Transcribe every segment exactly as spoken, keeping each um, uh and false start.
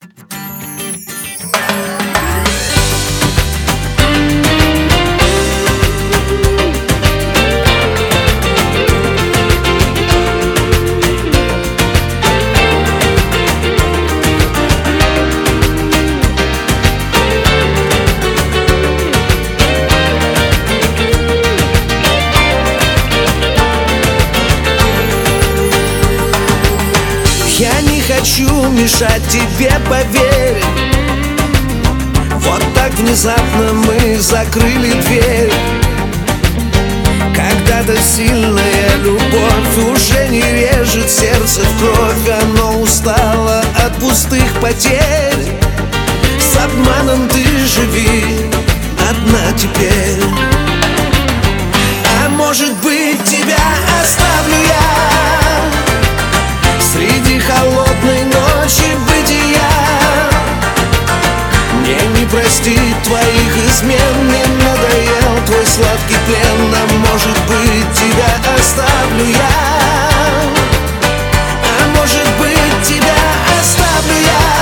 Я не хочу мешать тебе, поверь. Вот так внезапно мы закрыли дверь. Когда-то сильная любовь уже не режет сердце в кровь. Оно устало от пустых потерь. С обманом ты живи одна теперь. А может быть, тебя оставлю я среди холодной ночи бытия. Мне не простить твоих измен, мне надоел твой сладкий плен. А может быть, тебя оставлю я. А может быть, тебя оставлю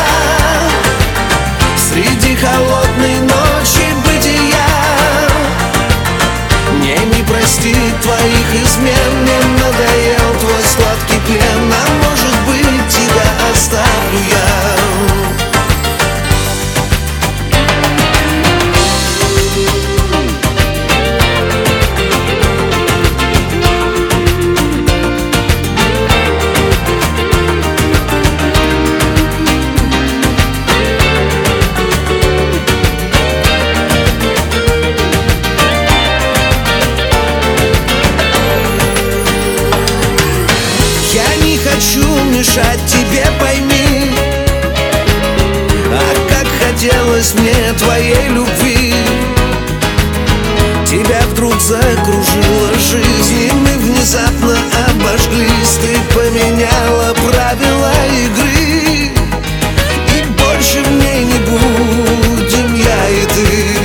я среди холодной ночи бытия. Мне не простить твоих измен, мне надоел твой сладкий плен. А может быть, тебя оставлю я. Хочу мешать тебе, пойми. А как хотелось мне твоей любви. Тебя вдруг закружила жизнь, и мы внезапно обожглись. Ты поменяла правила игры, и больше в ней не будем я и ты.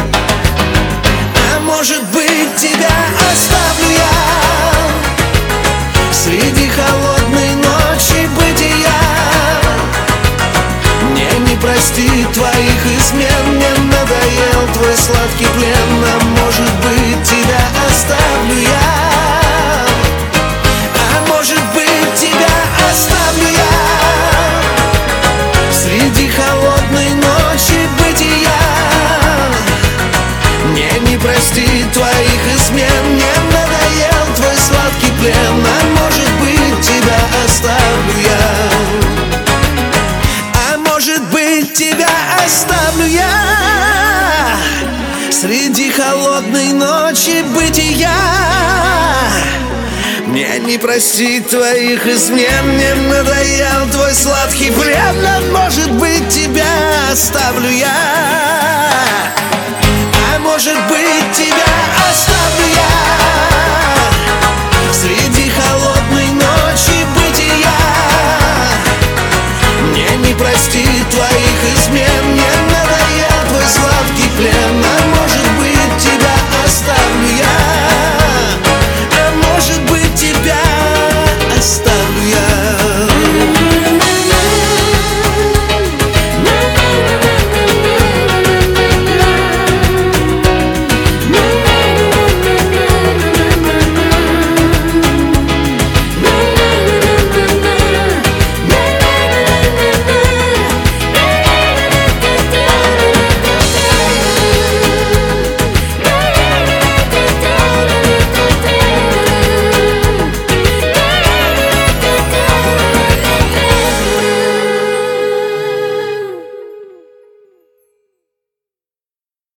А может быть, тебя оставлю я среди холодной ночи бытия. Мне не простить твоих измен, мне надоел твой сладкий плен. А может быть, тебя оставлю я. А может быть, тебя оставлю я среди холодной ночи бытия. Мне не простить твоих измен, мне надоел твой сладкий плен. А может быть, тебя оставлю я. А может быть, тебя оставлю я среди холодной ночи бытия. Мне не простить твоих измен, мне надоел твой сладкий плен. А может быть, тебя оставлю я. А может быть, тебя оставлю я